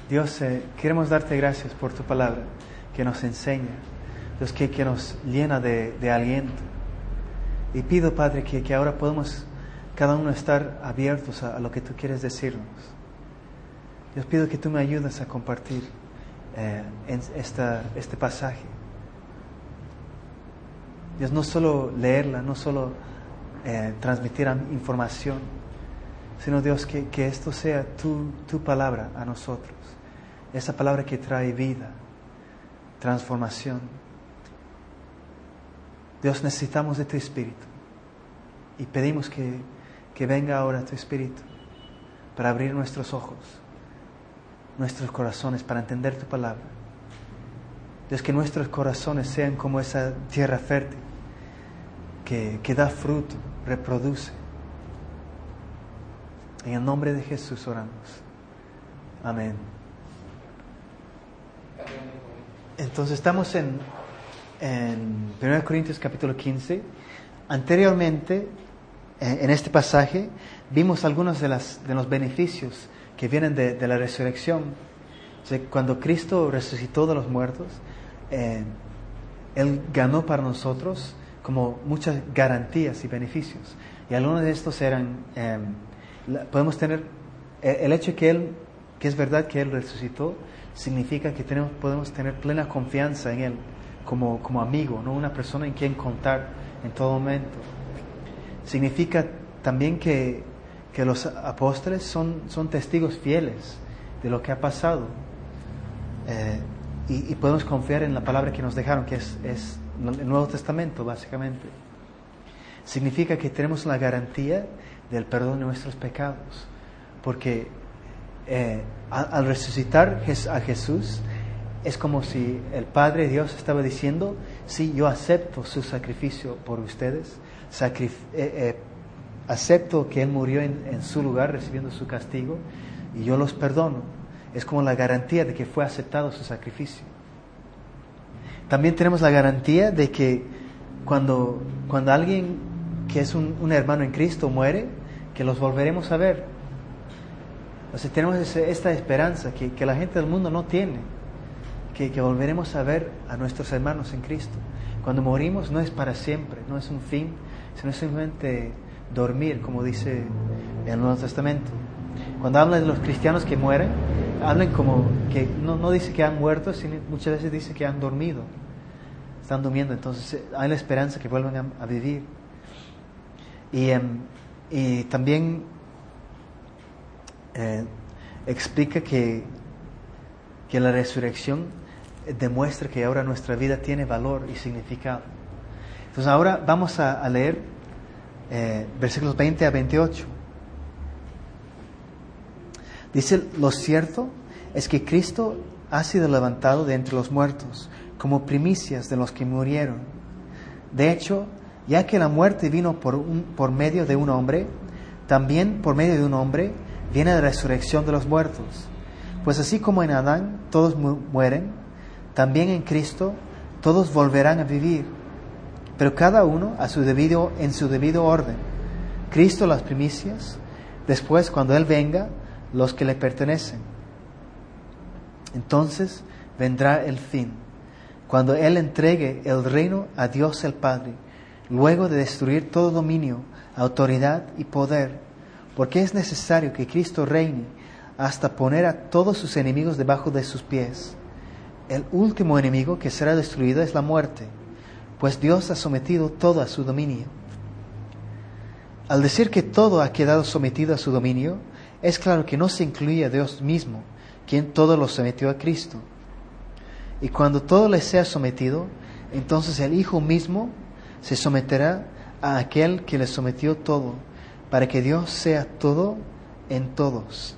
Dios, queremos darte gracias por tu palabra que nos enseña, Dios, que nos llena de aliento. Y pido, Padre, que ahora podamos cada uno estar abiertos a lo que tú quieres decirnos. Dios, pido que tú me ayudes a compartir en este pasaje. Dios, no solo leerla, no solo transmitir información, sino, Dios, que esto sea tu palabra a nosotros. Esa palabra que trae vida, transformación. Dios, necesitamos de tu Espíritu. Y pedimos que venga ahora tu Espíritu para abrir nuestros ojos, nuestros corazones, para entender tu palabra. Dios, que nuestros corazones sean como esa tierra fértil que da fruto, reproduce. En el nombre de Jesús oramos. Amén. Entonces estamos en 1 Corintios capítulo 15. Anteriormente, en este pasaje, vimos algunos de los beneficios que vienen de la resurrección. O sea, cuando Cristo resucitó de los muertos, Él ganó para nosotros como muchas garantías y beneficios. Y algunos de estos eran, podemos tener, el hecho que es verdad que Él resucitó, significa que podemos tener plena confianza en Él como amigo, no una persona en quien contar en todo momento. Significa también que los apóstoles son testigos fieles de lo que ha pasado, y podemos confiar en la palabra que nos dejaron, que es el Nuevo Testamento básicamente. Significa que tenemos la garantía del perdón de nuestros pecados, porque al resucitar a Jesús, es como si el Padre Dios estaba diciendo: sí, yo acepto su sacrificio por ustedes, acepto que Él murió en su lugar recibiendo su castigo, y yo los perdono. Es como la garantía de que fue aceptado su sacrificio. También tenemos la garantía de que cuando alguien que es un hermano en Cristo muere, que los volveremos a ver. O sea, tenemos esta esperanza que la gente del mundo no tiene, que volveremos a ver a nuestros hermanos en Cristo. Cuando morimos no es para siempre, no es un fin, sino simplemente dormir, como dice en el Nuevo Testamento. Cuando habla de los cristianos que mueren, hablan como que no dice que han muerto, sino muchas veces dice que han dormido, están durmiendo. Entonces hay la esperanza que vuelvan a vivir. Y también explica que la resurrección demuestra que ahora nuestra vida tiene valor y significado. Entonces ahora vamos a leer versículos 20 a 28. Dice: lo cierto es que Cristo ha sido levantado de entre los muertos como primicias de los que murieron. De hecho, ya que la muerte vino por medio de un hombre, también por medio de un hombre viene la resurrección de los muertos. Pues así como en Adán todos mueren, también en Cristo todos volverán a vivir, pero cada uno en su debido orden. Cristo las primicias, después, cuando Él venga, los que le pertenecen. Entonces vendrá el fin, cuando Él entregue el reino a Dios el Padre, luego de destruir todo dominio, autoridad y poder, porque es necesario que Cristo reine hasta poner a todos sus enemigos debajo de sus pies. El último enemigo que será destruido es la muerte, pues Dios ha sometido todo a su dominio. Al decir que todo ha quedado sometido a su dominio, es claro que no se incluye a Dios mismo, quien todo lo sometió a Cristo. Y cuando todo le sea sometido, entonces el Hijo mismo se someterá a aquel que le sometió todo, para que Dios sea todo en todos.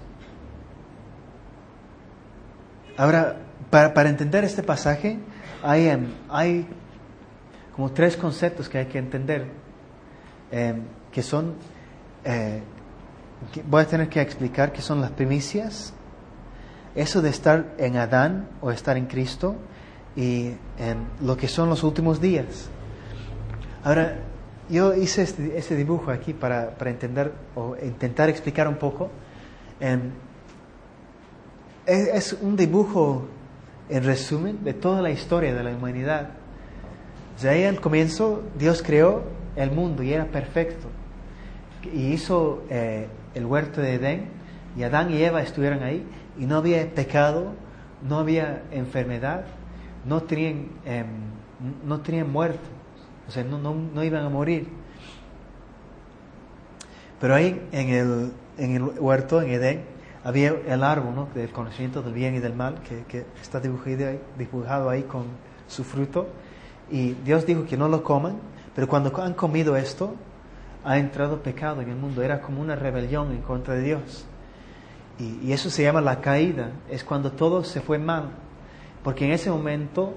Ahora, para entender este pasaje, hay como tres conceptos que hay que entender, que son, voy a tener que explicar qué son las primicias, eso de estar en Adán o estar en Cristo, y lo que son los últimos días. Ahora, yo hice este dibujo aquí para entender o intentar explicar un poco. es un dibujo, en resumen, de toda la historia de la humanidad. O sea, ahí al comienzo Dios creó el mundo y era perfecto. Y hizo el huerto de Edén, y Adán y Eva estuvieron ahí, y no había pecado, no había enfermedad, no tenían muertos, o sea, no iban a morir. Pero ahí en el huerto, en Edén, había el árbol, ¿no?, del conocimiento del bien y del mal, que está dibujado ahí con su fruto. Y Dios dijo que no lo coman, pero cuando han comido esto, ha entrado pecado en el mundo. Era como una rebelión en contra de Dios. Y eso se llama la caída. Es cuando todo se fue mal. Porque en ese momento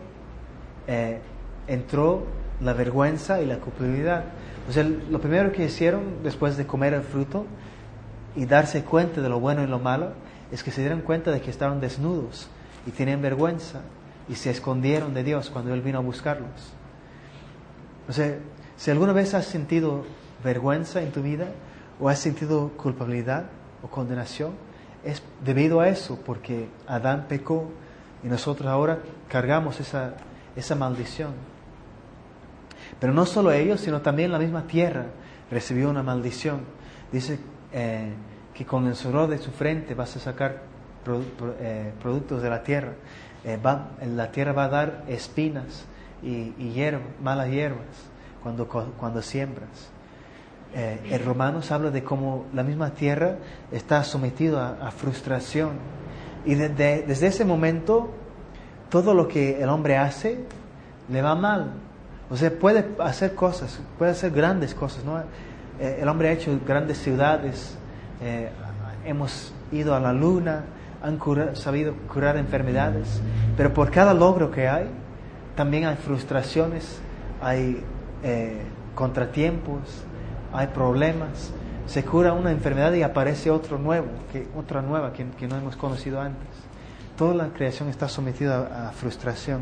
entró la vergüenza y la culpabilidad. O sea, lo primero que hicieron después de comer el fruto y darse cuenta de lo bueno y lo malo, es que se dieron cuenta de que estaban desnudos y tenían vergüenza y se escondieron de Dios cuando Él vino a buscarlos. O sea, si alguna vez has sentido vergüenza en tu vida o has sentido culpabilidad o condenación, es debido a eso, porque Adán pecó y nosotros ahora cargamos esa maldición. Pero no solo ellos, sino también la misma tierra recibió maldición. Dice que con el sudor de su frente vas a sacar productos de la tierra. La tierra va a dar espinas y malas hierbas cuando siembras. En Romanos habla de cómo la misma tierra está sometida a frustración. Y desde ese momento, todo lo que el hombre hace le va mal. O sea, puede hacer cosas, puede hacer grandes cosas, ¿no? El hombre ha hecho grandes ciudades, hemos ido a la luna, han sabido curar enfermedades, pero por cada logro que hay, también hay frustraciones, hay contratiempos, hay problemas. Se cura una enfermedad y aparece otra nueva que no hemos conocido antes. Toda la creación está sometida a frustración.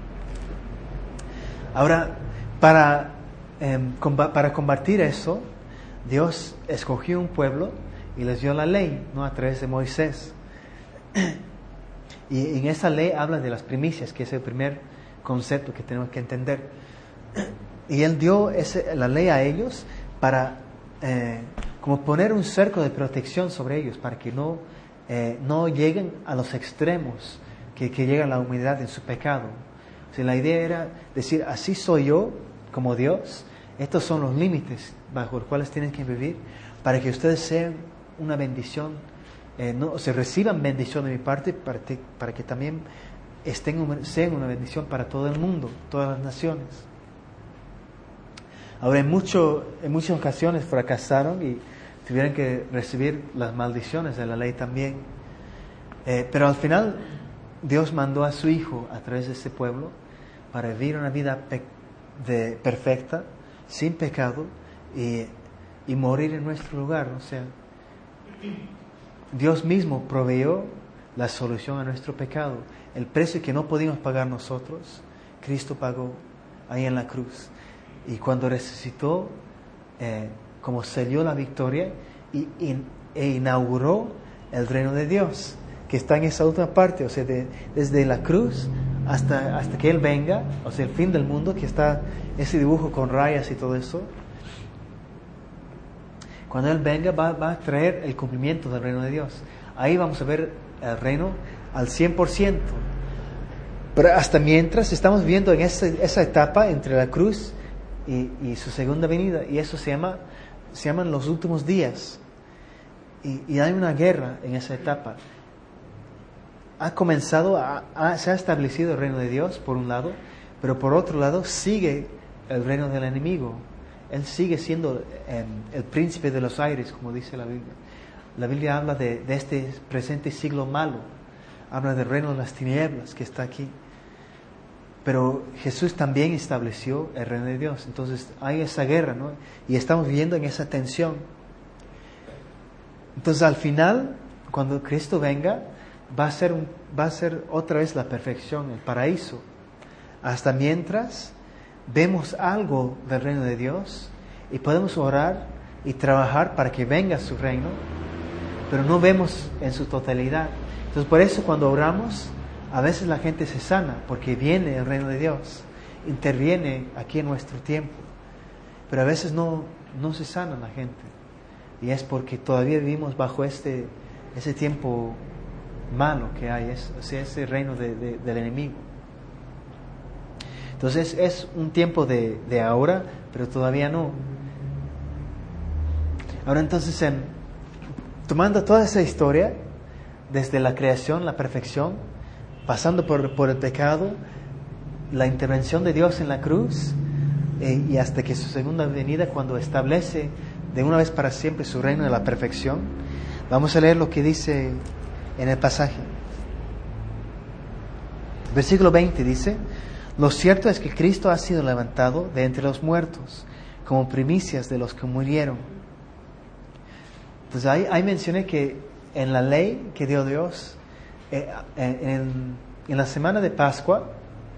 Ahora, para combatir eso, Dios escogió un pueblo y les dio la ley, ¿no?, a través de Moisés. Y en esa ley habla de las primicias, que es el primer concepto que tenemos que entender. Y Él dio la ley a ellos para como poner un cerco de protección sobre ellos, para que no lleguen a los extremos que llega la humanidad en su pecado. O sea, la idea era decir, así soy yo como Dios, estos son los límites bajo los cuales tienen que vivir, para que ustedes sean una bendición, reciban bendición de mi parte, para que también sean una bendición para todo el mundo, todas las naciones. Ahora, en muchas ocasiones fracasaron y tuvieron que recibir las maldiciones de la ley también. Pero al final Dios mandó a su Hijo a través de ese pueblo para vivir una vida perfecta, sin pecado, y morir en nuestro lugar. O sea, Dios mismo proveyó la solución a nuestro pecado. El precio que no podíamos pagar nosotros, Cristo pagó ahí en la cruz. Y cuando resucitó, como selló la victoria e inauguró el reino de Dios, que está en esa última parte, o sea, desde la cruz hasta que Él venga, o sea, el fin del mundo, que está ese dibujo con rayas y todo eso. Cuando Él venga va a traer el cumplimiento del reino de Dios. Ahí vamos a ver el reino al 100%. Pero hasta mientras estamos viendo en esa etapa entre la cruz y su segunda venida, y eso se llaman los últimos días. Y hay una guerra en esa etapa. Ha comenzado, se ha establecido el reino de Dios por un lado, pero por otro lado sigue el reino del enemigo. Él sigue siendo el príncipe de los aires, como dice la Biblia. La Biblia habla de este presente siglo malo, habla del reino de las tinieblas que está aquí. Pero Jesús también estableció el reino de Dios. Entonces hay esa guerra, ¿no? Y estamos viviendo en esa tensión. Entonces al final, cuando Cristo venga, va a ser otra vez la perfección, el paraíso. Hasta mientras vemos algo del reino de Dios y podemos orar y trabajar para que venga su reino, pero no vemos en su totalidad. Entonces por eso cuando oramos, a veces la gente se sana, porque viene el reino de Dios, interviene aquí en nuestro tiempo. Pero a veces no se sana la gente. Y es porque todavía vivimos bajo ese tiempo malo que hay, ese reino del enemigo. Entonces es un tiempo de ahora, pero todavía no. Ahora entonces, tomando toda esa historia, desde la creación, la perfección, pasando por el pecado, la intervención de Dios en la cruz, y hasta que su segunda venida, cuando establece de una vez para siempre su reino de la perfección, vamos a leer lo que dice en el pasaje. Versículo 20 dice: lo cierto es que Cristo ha sido levantado de entre los muertos, como primicias de los que murieron. Entonces ahí mencioné que en la ley que dio Dios, en la semana de Pascua,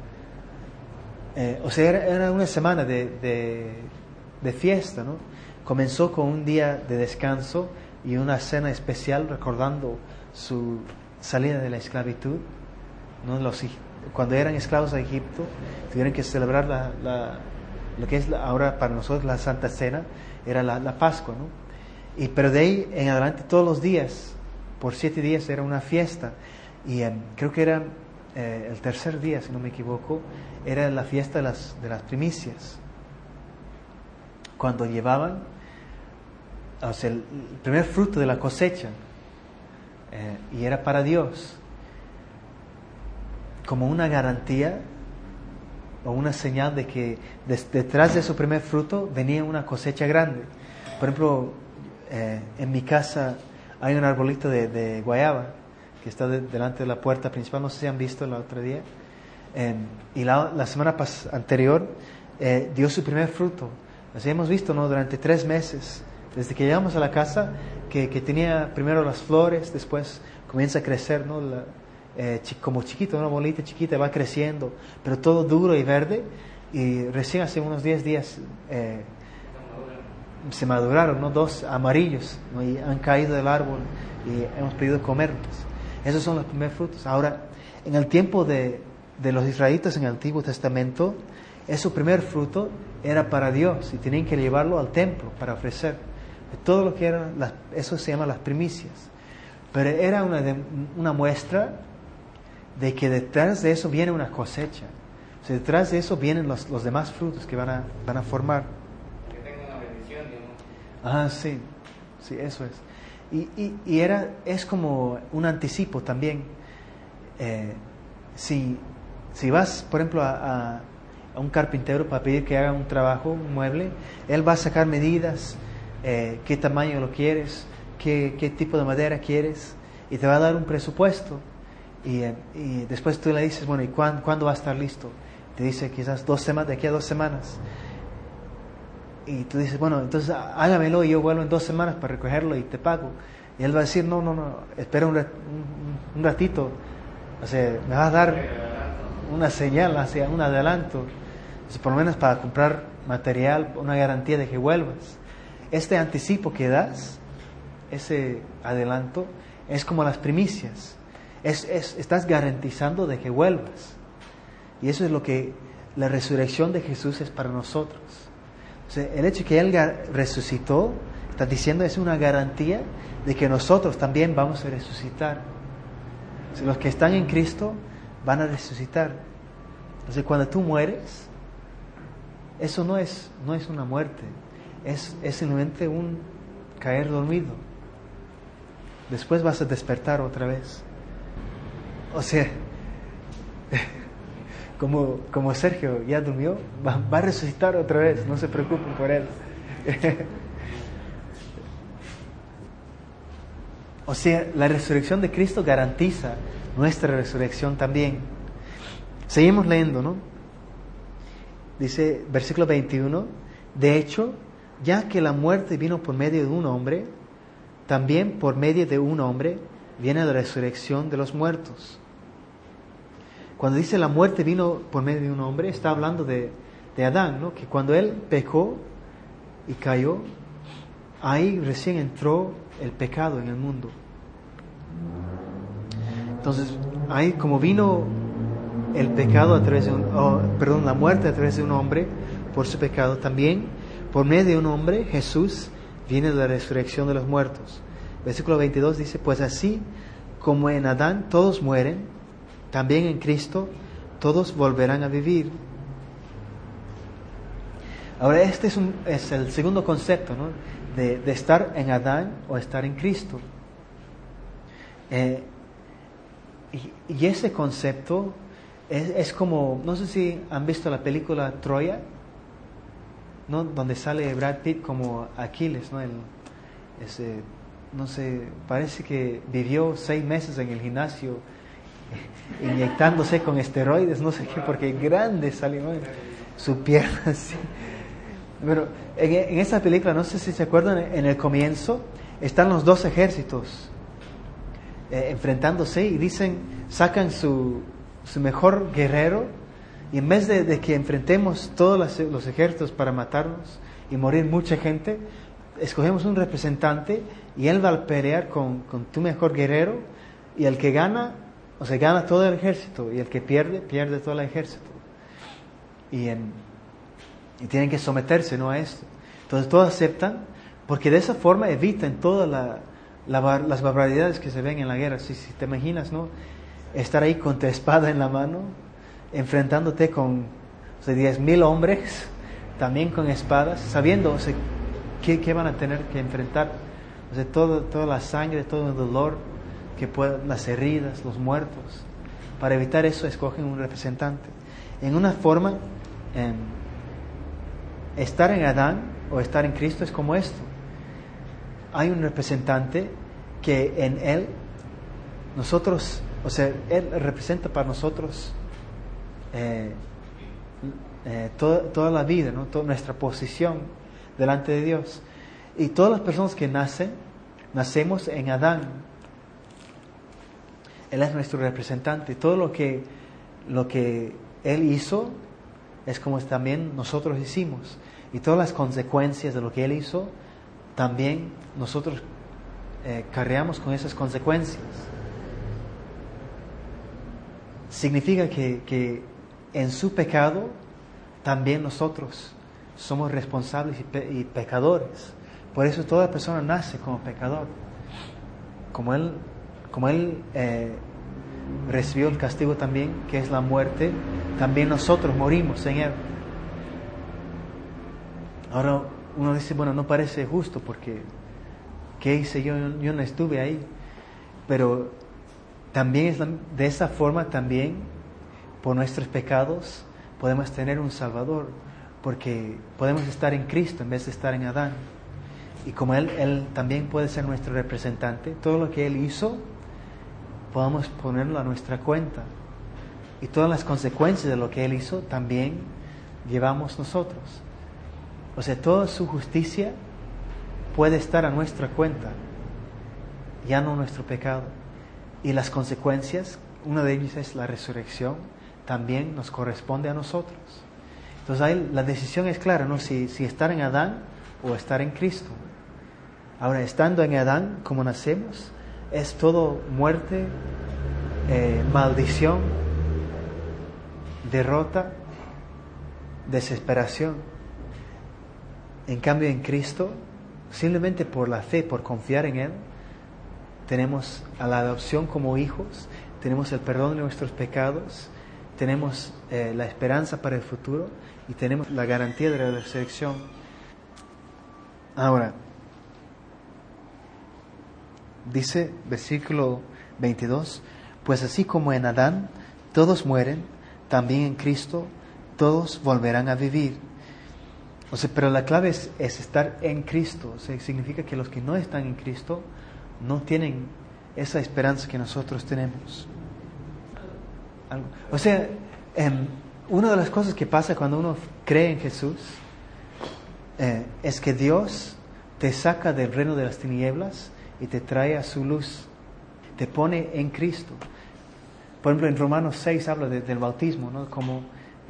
era una semana de fiesta, ¿no? Comenzó con un día de descanso y una cena especial recordando su salida de la esclavitud, ¿no? Cuando eran esclavos de Egipto, tuvieron que celebrar lo que es ahora para nosotros la Santa Cena, era la Pascua, ¿no? Pero de ahí en adelante todos los días, por 7 días era una fiesta. Y creo que era el tercer día, si no me equivoco, era la fiesta de las primicias. Cuando llevaban, el primer fruto de la cosecha, y era para Dios, como una garantía o una señal de que detrás de su primer fruto venía una cosecha grande. Por ejemplo, en mi casa hay un arbolito de guayaba que está delante de la puerta principal. No sé si han visto el otro día. Y la semana anterior dio su primer fruto. Así hemos visto, ¿no? Durante 3 meses, desde que llegamos a la casa, que tenía primero las flores, después comienza a crecer, ¿no? Como chiquito, una bolita chiquita, va creciendo, pero todo duro y verde. Y recién hace unos 10 días se maduraron, ¿no? 2 amarillos, ¿no? Y han caído del árbol y hemos podido comerlos. Esos son los primeros frutos. Ahora, en el tiempo de los israelitas en el Antiguo Testamento, ese primer fruto era para Dios y tenían que llevarlo al templo para ofrecer. Todo lo que eran, eso se llama las primicias. Pero era una muestra de que detrás de eso viene una cosecha. O sea, detrás de eso vienen los demás frutos que van a formar. Que tenga una bendición, ¿no? Ah, sí, eso es. Y es como un anticipo también. Si vas, por ejemplo, a un carpintero para pedir que haga un trabajo, un mueble, él va a sacar medidas, qué tamaño lo quieres, qué tipo de madera quieres, y te va a dar un presupuesto. Y después tú le dices, bueno, ¿y cuándo va a estar listo? Te dice quizás 2 semanas, de aquí a 2 semanas. Y tú dices, bueno, entonces hágamelo y yo vuelvo en 2 semanas para recogerlo y te pago. Y él va a decir, no, espera un ratito. O sea, me vas a dar una señal, hacia un adelanto. Entonces, por lo menos para comprar material, una garantía de que vuelvas. Este anticipo que das, ese adelanto, es como las primicias. Estás garantizando de que vuelvas. Y eso es lo que la resurrección de Jesús es para nosotros. O sea, el hecho de que Él resucitó, está diciendo, es una garantía de que nosotros también vamos a resucitar. O sea, los que están en Cristo van a resucitar. Entonces, cuando tú mueres, eso no es una muerte, es simplemente un caer dormido. Después vas a despertar otra vez. O sea, como Sergio ya durmió, va a resucitar otra vez, no se preocupen por él. O sea, la resurrección de Cristo garantiza nuestra resurrección también. Seguimos leyendo, ¿no? Dice, versículo 21, de hecho, ya que la muerte vino por medio de un hombre, también por medio de un hombre viene la resurrección de los muertos. Cuando dice la muerte vino por medio de un hombre, está hablando de Adán, ¿no? Que cuando él pecó y cayó, ahí recién entró el pecado en el mundo. Entonces, ahí como vino el pecado a través de la muerte a través de un hombre por su pecado, también por medio de un hombre, Jesús, viene la resurrección de los muertos. Versículo 22 dice, pues así como en Adán todos mueren, también en Cristo todos volverán a vivir. Ahora, este es el segundo concepto, ¿no? De estar en Adán o estar en Cristo. Y ese concepto es como, no sé si han visto la película Troya, ¿no? Donde sale Brad Pitt como Aquiles, ¿no? No sé, parece que vivió 6 meses en el gimnasio inyectándose con esteroides, no sé qué, porque grande salió, ¿no? Su pierna así. Pero en esa película, no sé si se acuerdan, en el comienzo están los 2 ejércitos enfrentándose y sacan su mejor guerrero, y en vez de que enfrentemos todos los ejércitos para matarnos y morir mucha gente, escogemos un representante y él va a pelear con tu mejor guerrero, y el que gana, o sea, gana todo el ejército, y el que pierde todo el ejército. Y tienen que someterse, ¿no?, a esto. Entonces todos aceptan, porque de esa forma evitan todas las barbaridades que se ven en la guerra. Si te imaginas, ¿no?, estar ahí con tu espada en la mano, enfrentándote con 10,000 hombres, también con espadas, sabiendo, o sea, qué van a tener que enfrentar. O sea, toda la sangre, todo el dolor, las heridas, los muertos. Para evitar eso, escogen un representante. En una forma, estar en Adán o estar en Cristo es como esto. Hay un representante que en Él, nosotros, o sea, Él representa para nosotros toda la vida, ¿no? Toda nuestra posición delante de Dios. Y todas las personas que nacemos en Adán, Él es nuestro representante. Todo lo que Él hizo es como también nosotros hicimos. Y todas las consecuencias de lo que Él hizo, también nosotros cargamos con esas consecuencias. Significa que en su pecado también nosotros somos responsables y pecadores. Por eso toda persona nace como pecador. Como él recibió el castigo también, que es la muerte, también nosotros morimos en Él. Ahora uno dice, bueno, no parece justo porque ¿qué hice yo? Yo no estuve ahí. Pero también de esa forma también, por nuestros pecados, podemos tener un Salvador, porque podemos estar en Cristo en vez de estar en Adán. Y como Él también puede ser nuestro representante, todo lo que Él hizo, podamos ponerlo a nuestra cuenta. Y todas las consecuencias de lo que Él hizo, también llevamos nosotros. O sea, toda su justicia puede estar a nuestra cuenta, ya no nuestro pecado. Y las consecuencias, una de ellas es la resurrección, también nos corresponde a nosotros. Entonces ahí la decisión es clara, ¿no? Si estar en Adán o estar en Cristo. Ahora, estando en Adán, como nacemos, es todo muerte, maldición, derrota, desesperación. En cambio, en Cristo, simplemente por la fe, por confiar en Él, tenemos a la adopción como hijos, tenemos el perdón de nuestros pecados, tenemos la esperanza para el futuro y tenemos la garantía de la resurrección. Ahora, dice versículo 22, pues así como en Adán todos mueren, también en Cristo todos volverán a vivir. O sea, pero la clave es estar en Cristo. O sea, significa que los que no están en Cristo no tienen esa esperanza que nosotros tenemos. O sea, una de las cosas que pasa cuando uno cree en Jesús es que Dios te saca del reino de las tinieblas y te trae a su luz, te pone en Cristo. Por ejemplo, en Romanos 6 habla del bautismo, ¿no? Como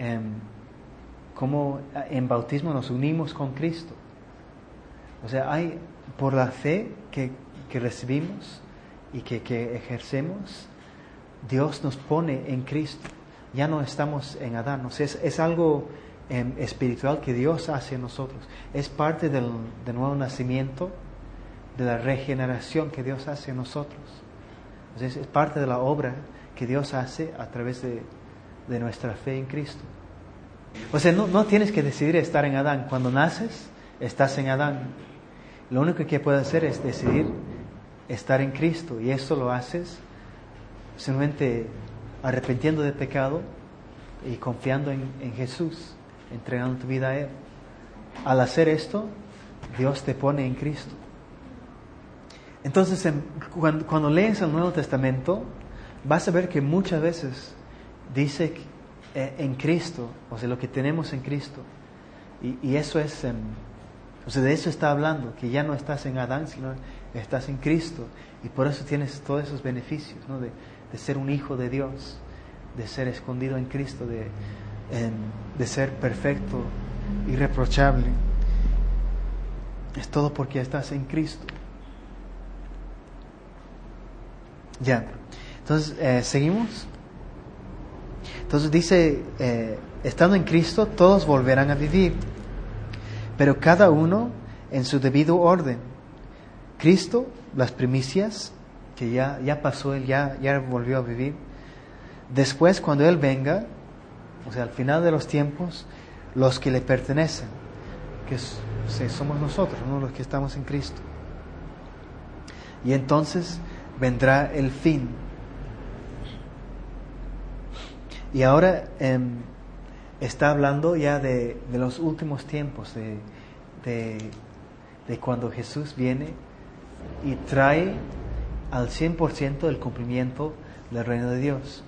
en bautismo nos unimos con Cristo. O sea, hay por la fe que recibimos y que ejercemos, Dios nos pone en Cristo. Ya no estamos en Adán. O sea, es algo espiritual que Dios hace en nosotros. Es parte del nuevo nacimiento, de la regeneración que Dios hace en nosotros. O sea, es parte de la obra que Dios hace a través de nuestra fe en Cristo. O sea, no tienes que decidir estar en Adán. Cuando naces, estás en Adán. Lo único que puedes hacer es decidir estar en Cristo. Y eso lo haces simplemente arrepintiendo de pecado y confiando en Jesús, entregando tu vida a Él. Al hacer esto, Dios te pone en Cristo. Entonces, cuando lees el Nuevo Testamento, vas a ver que muchas veces dice en Cristo, o sea, lo que tenemos en Cristo. Y eso es, o sea, de eso está hablando, que ya no estás en Adán, sino estás en Cristo. Y por eso tienes todos esos beneficios, ¿no? De ser un hijo de Dios, de ser escondido en Cristo, de ser perfecto, irreprochable. Es todo porque estás en Cristo. Ya. Entonces, seguimos. Entonces dice, estando en Cristo, todos volverán a vivir, pero cada uno en su debido orden. Cristo, las primicias, que ya pasó, Él ya volvió a vivir. Después, cuando Él venga, o sea, al final de los tiempos, los que le pertenecen, que somos nosotros, ¿no? Los que estamos en Cristo. Y entonces vendrá el fin. Y ahora está hablando ya de los últimos tiempos, de cuando Jesús viene y trae al 100% el cumplimiento del reino de Dios.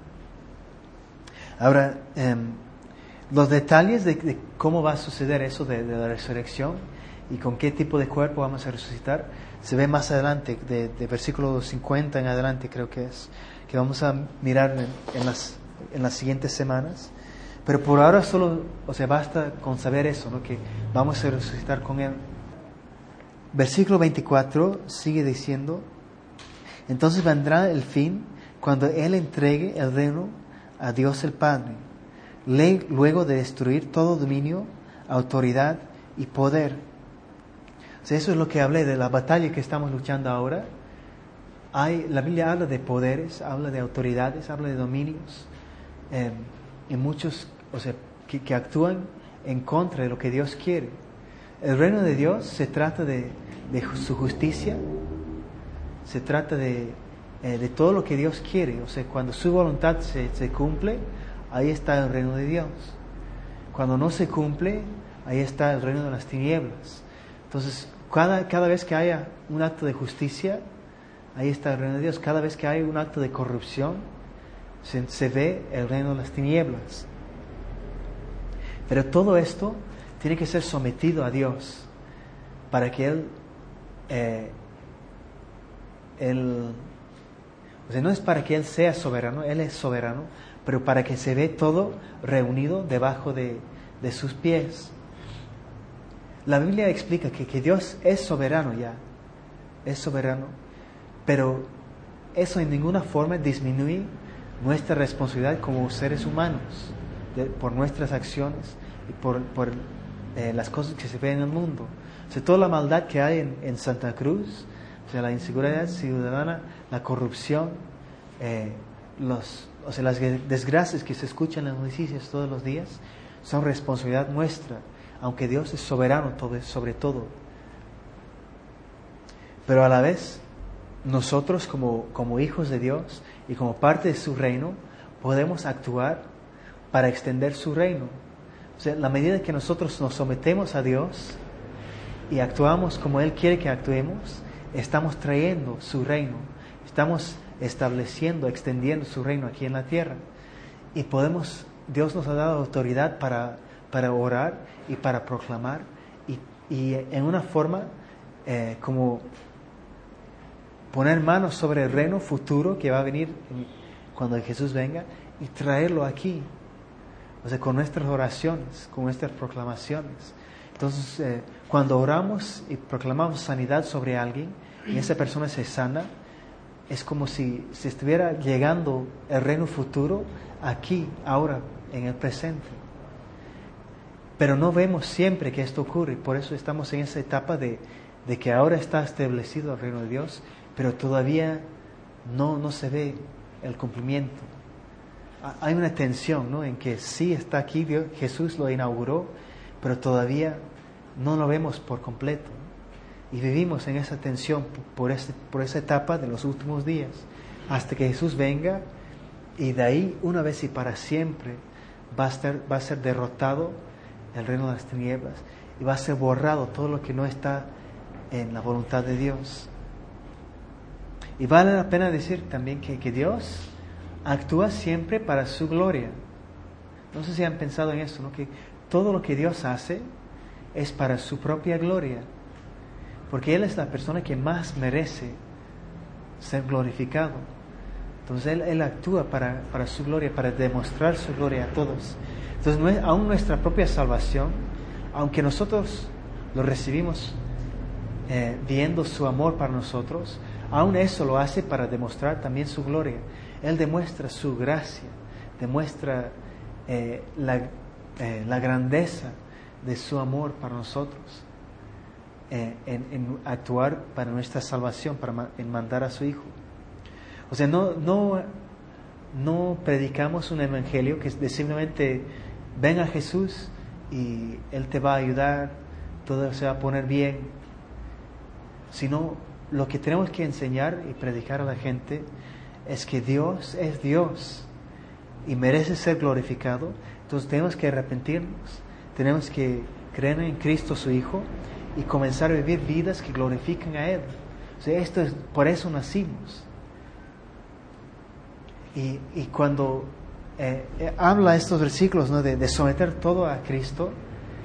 Ahora, los detalles de cómo va a suceder eso de la resurrección y con qué tipo de cuerpo vamos a resucitar, se ve más adelante, de versículo 50 en adelante creo que es, que vamos a mirar en las siguientes semanas. Pero por ahora solo, o sea, basta con saber eso, ¿no? Que vamos a resucitar con Él. Versículo 24 sigue diciendo, entonces vendrá el fin cuando Él entregue el reino a Dios el Padre, luego de destruir todo dominio, autoridad y poder. O sea, eso es lo que hablé de la batalla que estamos luchando ahora. La Biblia habla de poderes, habla de autoridades, habla de dominios, y muchos, o sea, que actúan en contra de lo que Dios quiere. El reino de Dios se trata de su justicia, se trata de todo lo que Dios quiere. O sea, cuando su voluntad se cumple, ahí está el reino de Dios. Cuando no se cumple, ahí está el reino de las tinieblas. Entonces, cada vez que haya un acto de justicia, ahí está el reino de Dios. Cada vez que hay un acto de corrupción, se ve el reino de las tinieblas. Pero todo esto tiene que ser sometido a Dios para que o sea, no es para que Él sea soberano, Él es soberano, pero para que se ve todo reunido debajo de sus pies. La Biblia explica que Dios es soberano ya, es soberano, pero eso en ninguna forma disminuye nuestra responsabilidad como seres humanos, por nuestras acciones y por las cosas que se ven en el mundo. O sea, toda la maldad que hay en Santa Cruz, o sea, la inseguridad ciudadana, la corrupción, o sea, las desgracias que se escuchan en las noticias todos los días, son responsabilidad nuestra, aunque Dios es soberano sobre todo. Pero a la vez, nosotros como hijos de Dios y como parte de su reino, podemos actuar para extender su reino. O sea, la medida que nosotros nos sometemos a Dios y actuamos como Él quiere que actuemos, estamos trayendo su reino, estamos estableciendo, extendiendo su reino aquí en la tierra. Y Dios nos ha dado autoridad para orar y para proclamar, y en una forma como poner manos sobre el reino futuro que va a venir cuando Jesús venga, y traerlo aquí, o sea, con nuestras oraciones, con nuestras proclamaciones. Entonces, cuando oramos y proclamamos sanidad sobre alguien y esa persona se sana, es como si se estuviera llegando el reino futuro aquí, ahora, en el presente. Pero no vemos siempre que esto ocurre, por eso estamos en esa etapa de que ahora está establecido el reino de Dios, pero todavía no se ve el cumplimiento. Hay una tensión, ¿no?, en que sí está aquí, Dios, Jesús lo inauguró, pero todavía no lo vemos por completo. Y vivimos en esa tensión por esa etapa de los últimos días, hasta que Jesús venga, y de ahí, una vez y para siempre, va a ser derrotado el reino de las tinieblas, y va a ser borrado todo lo que no está en la voluntad de Dios. Y vale la pena decir también que Dios actúa siempre para su gloria. No sé si han pensado en eso, ¿no?, que todo lo que Dios hace es para su propia gloria, porque Él es la persona que más merece ser glorificado. Entonces Él actúa para su gloria, para demostrar su gloria a todos. Entonces, aún nuestra propia salvación, aunque nosotros lo recibimos viendo su amor para nosotros, aún eso lo hace para demostrar también su gloria. Él demuestra su gracia, demuestra la grandeza de su amor para nosotros, en actuar para nuestra salvación, en mandar a su Hijo. O sea, no predicamos un evangelio que es simplemente ven a Jesús y Él te va a ayudar, todo se va a poner bien, sino lo que tenemos que enseñar y predicar a la gente es que Dios es Dios y merece ser glorificado. Entonces tenemos que arrepentirnos, tenemos que creer en Cristo su Hijo y comenzar a vivir vidas que glorifiquen a Él. O sea, por eso nacimos. Y cuando habla estos versículos, ¿no?, de someter todo a Cristo,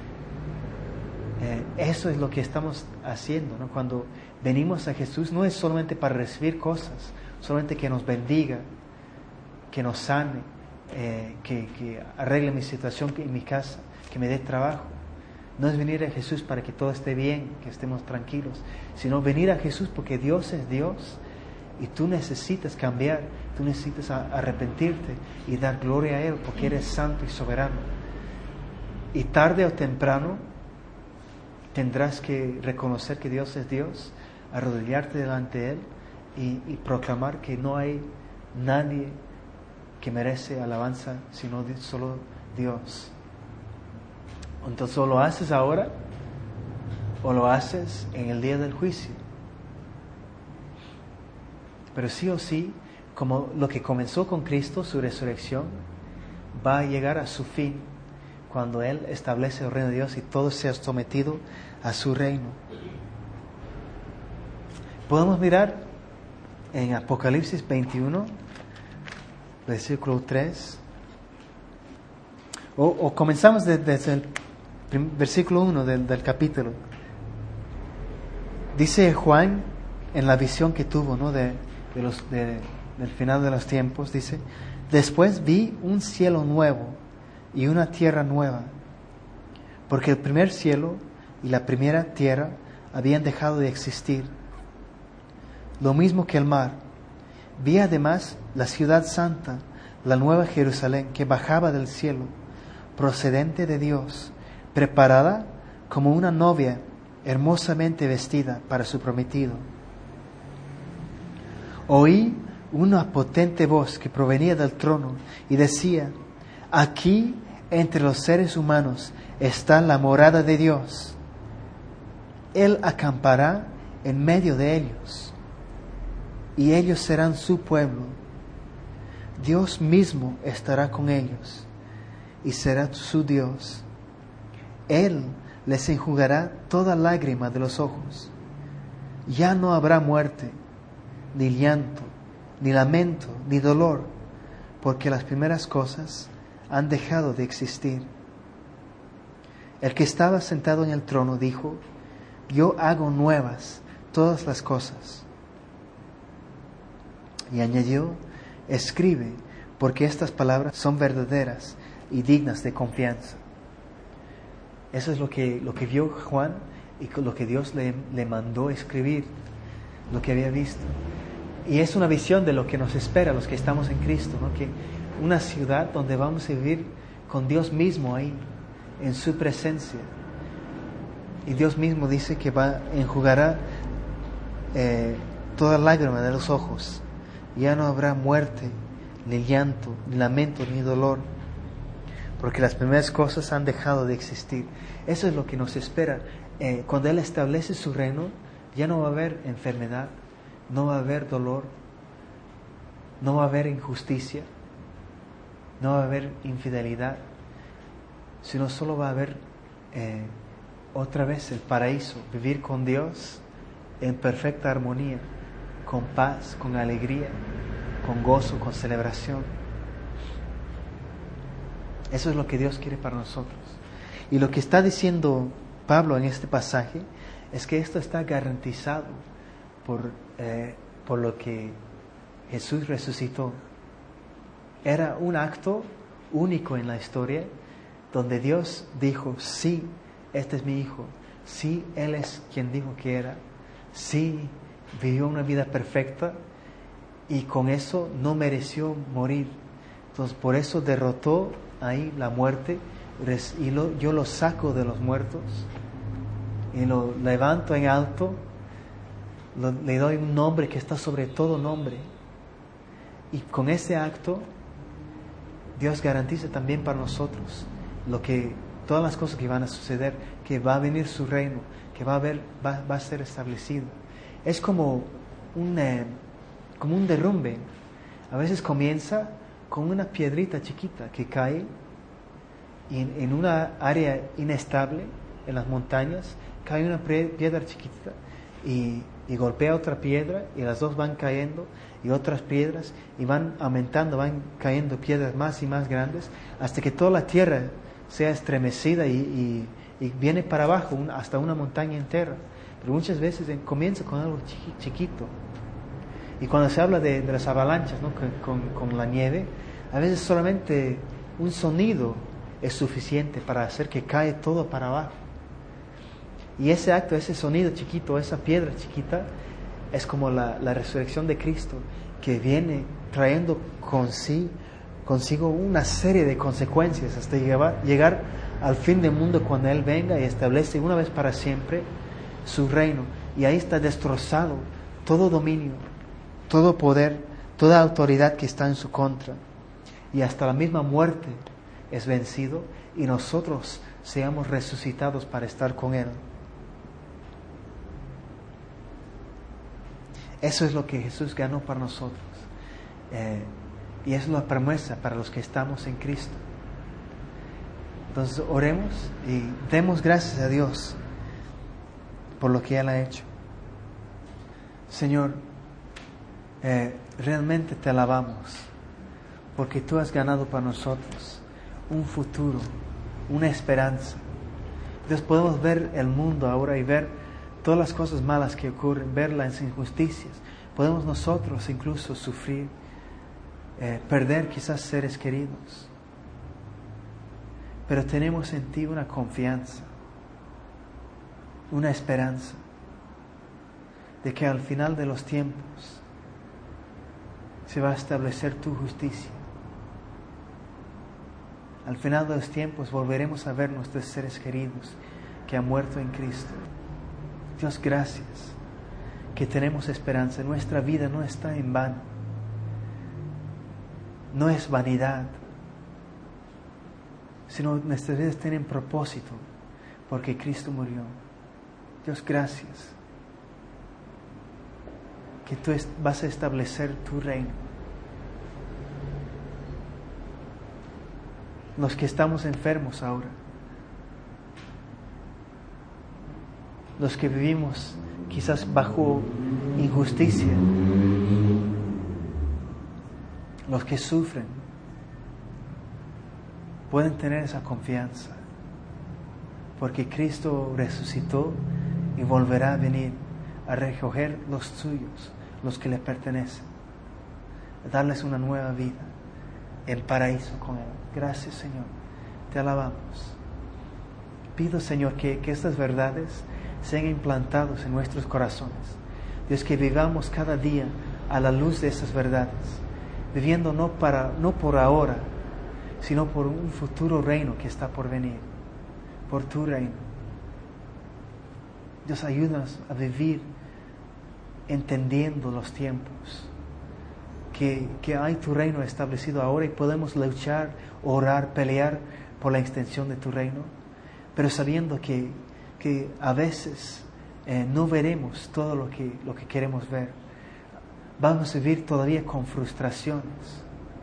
eso es lo que estamos haciendo, ¿no? Cuando venimos a Jesús no es solamente para recibir cosas, solamente que nos bendiga, que nos sane, que arregle mi situación en mi casa, que me dé trabajo. No es venir a Jesús para que todo esté bien, que estemos tranquilos, sino venir a Jesús porque Dios es Dios y tú necesitas cambiar, tú necesitas arrepentirte y dar gloria a Él porque eres santo y soberano. Y tarde o temprano tendrás que reconocer que Dios es Dios, arrodillarte delante de Él y proclamar que no hay nadie que merece alabanza sino solo Dios. Entonces, o lo haces ahora o lo haces en el día del juicio. Pero sí o sí, como lo que comenzó con Cristo, su resurrección, va a llegar a su fin cuando Él establece el reino de Dios y todo sea sometido a su reino. Podemos mirar en Apocalipsis 21, versículo 3, o comenzamos desde el versículo 1 del capítulo. Dice Juan, en la visión que tuvo, ¿no?, del final de los tiempos, dice: después vi un cielo nuevo y una tierra nueva, porque el primer cielo y la primera tierra habían dejado de existir, lo mismo que el mar. Vi además la ciudad santa, la nueva Jerusalén, que bajaba del cielo, procedente de Dios, preparada como una novia hermosamente vestida para su prometido. Oí una potente voz que provenía del trono y decía: aquí entre los seres humanos está la morada de Dios. Él acampará en medio de ellos y ellos serán su pueblo. Dios mismo estará con ellos y será su Dios. Él les enjugará toda lágrima de los ojos. Ya no habrá muerte, ni llanto, ni lamento, ni dolor, porque las primeras cosas han dejado de existir. El que estaba sentado en el trono dijo: yo hago nuevas todas las cosas. Y añadió: escribe, porque estas palabras son verdaderas y dignas de confianza. Eso es lo que vio Juan y lo que Dios le mandó escribir, lo que había visto. Y es una visión de lo que nos espera los que estamos en Cristo, ¿no? Que una ciudad donde vamos a vivir con Dios mismo ahí, en su presencia. Y Dios mismo dice que enjugará toda lágrima de los ojos. Ya no habrá muerte, ni llanto, ni lamento, ni dolor, porque las primeras cosas han dejado de existir. Eso es lo que nos espera. Cuando Él establece su reino, ya no va a haber enfermedad, no va a haber dolor, no va a haber injusticia, no va a haber infidelidad, sino solo va a haber otra vez el paraíso, vivir con Dios en perfecta armonía, con paz, con alegría, con gozo, con celebración. Eso es lo que Dios quiere para nosotros. Y lo que está diciendo Pablo en este pasaje es que esto está garantizado por lo que Jesús resucitó. Era un acto único en la historia donde Dios dijo: sí, este es mi Hijo, sí, Él es quien dijo que era, sí, vivió una vida perfecta y con eso no mereció morir. Entonces por eso derrotó ahí la muerte y yo lo saco de los muertos y lo levanto en alto, le doy un nombre que está sobre todo nombre. Y con ese acto Dios garantiza también para nosotros todas las cosas que van a suceder, que va a venir su reino, que va a ser establecido. Es como un derrumbe. A veces comienza con una piedrita chiquita que cae en una área inestable, en las montañas, cae una piedra chiquita y golpea otra piedra y las dos van cayendo y otras piedras y van aumentando, van cayendo piedras más y más grandes hasta que toda la tierra sea estremecida y viene para abajo hasta una montaña entera. Pero muchas veces comienza con algo chiquito. Y cuando se habla de las avalanchas, ¿no? con la nieve, a veces solamente un sonido es suficiente para hacer que cae todo para abajo. Y ese acto, ese sonido chiquito, esa piedra chiquita, es como la resurrección de Cristo, que viene trayendo consigo una serie de consecuencias hasta llegar al fin del mundo, cuando Él venga y establece una vez para siempre su reino. Y ahí está destrozado todo dominio, todo poder, toda autoridad que está en su contra. Y hasta la misma muerte es vencido y nosotros seamos resucitados para estar con Él. Eso es lo que Jesús ganó para nosotros. Y es la promesa para los que estamos en Cristo. Entonces oremos y demos gracias a Dios por lo que Él ha hecho. Señor, realmente te alabamos porque tú has ganado para nosotros un futuro, una esperanza. Entonces podemos ver el mundo ahora y ver todas las cosas malas que ocurren, ver las injusticias. Podemos nosotros incluso sufrir, perder quizás seres queridos. Pero tenemos en ti una confianza, una esperanza de que al final de los tiempos se va a establecer tu justicia. Al final de los tiempos volveremos a ver nuestros seres queridos que han muerto en Cristo. Dios, gracias que tenemos esperanza. Nuestra vida no está en vano. No es vanidad, sino nuestras vidas tienen propósito porque Cristo murió. Dios, gracias que tú vas a establecer tu reino. Los que estamos enfermos ahora, los que vivimos quizás bajo injusticia, los que sufren, pueden tener esa confianza porque Cristo resucitó y volverá a venir a recoger los suyos, los que le pertenecen, a darles una nueva vida en paraíso con Él. Gracias, Señor, te alabamos. Pido, Señor, que estas verdades sean implantadas en nuestros corazones. Dios, que vivamos cada día a la luz de esas verdades, viviendo no por ahora, sino por un futuro reino que está por venir, por tu reino. Dios, ayúdanos a vivir entendiendo los tiempos, que hay tu reino establecido ahora y podemos luchar, orar, pelear por la extensión de tu reino, pero sabiendo que a veces no veremos todo lo que queremos ver. Vamos a vivir todavía con frustraciones,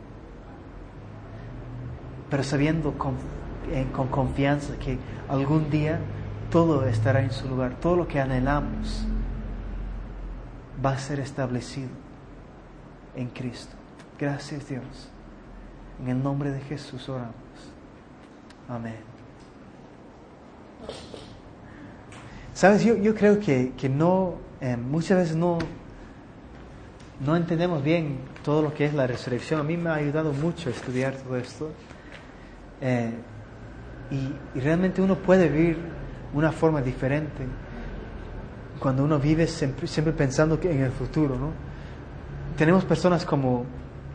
pero sabiendo con confianza que algún día todo estará en su lugar, todo lo que anhelamos va a ser establecido en Cristo. Gracias, Dios. En el nombre de Jesús oramos. Amén. Sabes, yo creo que no, muchas veces no entendemos bien todo lo que es la resurrección. A mí me ha ayudado mucho estudiar todo esto. Y realmente uno puede vivir una forma diferente cuando uno vive siempre pensando que en el futuro, ¿no? Tenemos personas como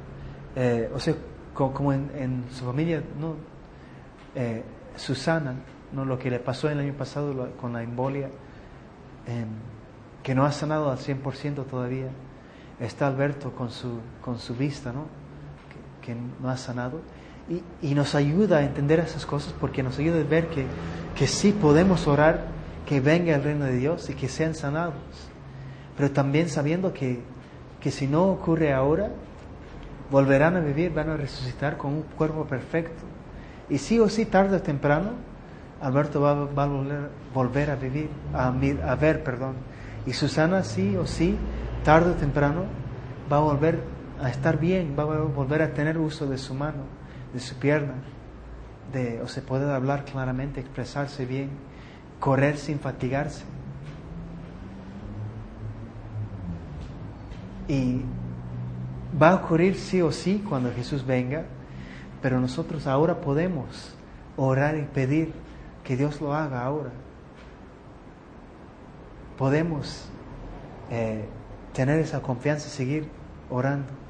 en su familia, ¿no? Susana, ¿no? Lo que le pasó el año pasado con la embolia, que no ha sanado al 100% todavía. Está Alberto con su vista, ¿no? Que no ha sanado. Y nos ayuda a entender esas cosas, porque nos ayuda a ver que sí podemos orar que venga el reino de Dios y que sean sanados, pero también sabiendo que si no ocurre ahora, volverán a vivir, van a resucitar con un cuerpo perfecto, y sí o sí, tarde o temprano, Alberto va a volver a vivir, a ver, y Susana sí o sí, tarde o temprano, va a volver a estar bien, va a volver a tener uso de su mano, de su pierna, o se puede hablar claramente, expresarse bien, correr sin fatigarse. Y va a ocurrir sí o sí cuando Jesús venga, pero nosotros ahora podemos orar y pedir que Dios lo haga ahora. Podemos tener esa confianza y seguir orando.